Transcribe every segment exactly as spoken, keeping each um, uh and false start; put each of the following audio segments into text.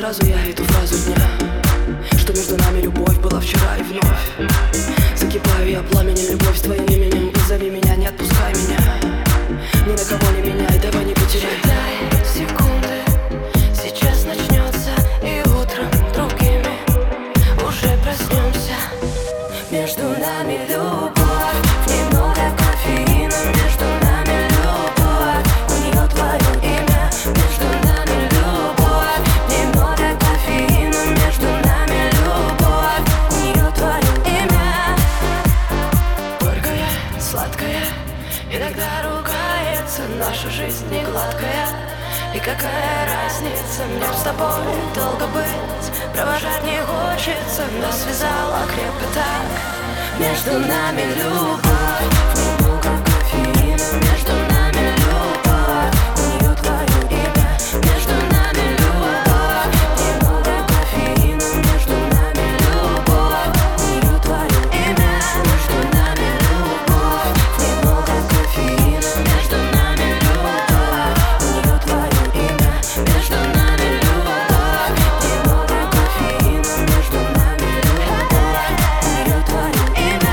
сразу я эту фразу дня, что между нами любовь была вчера и вновь. Закипаю я пламенем, любовь с твоим именем. Позови меня, не отпускай меня, ни на кого не меняй, давай не потеряй. Считай секунды, сейчас начнется, и утром другими уже проснемся. Между нами любовь, в ней много кофеина. Между нами любовь, у нее твое имя. Между нами любовь, в ней много кофеина. Между нами любовь, у нее твое имя. Горькая, сладкая, иногда ругается, наша жизнь не гладкая. И какая разница, мне с тобой долго быть, провожать не хочется, нас связала крепко так. Между нами любовь, в ней много кофеина. Между нами любовь, у нее твое имя. Между нами любовь, в ней много кофеина. Между нами любовь, у нее твое имя. Между нами любовь, в ней много кофеина. Между нами любовь, у нее твое имя. Между нами любовь, в ней много кофеина. Между нами любовь, у нее твое имя.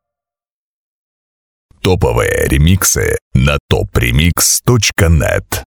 Топовые ремиксы на топ ремикс точка нет.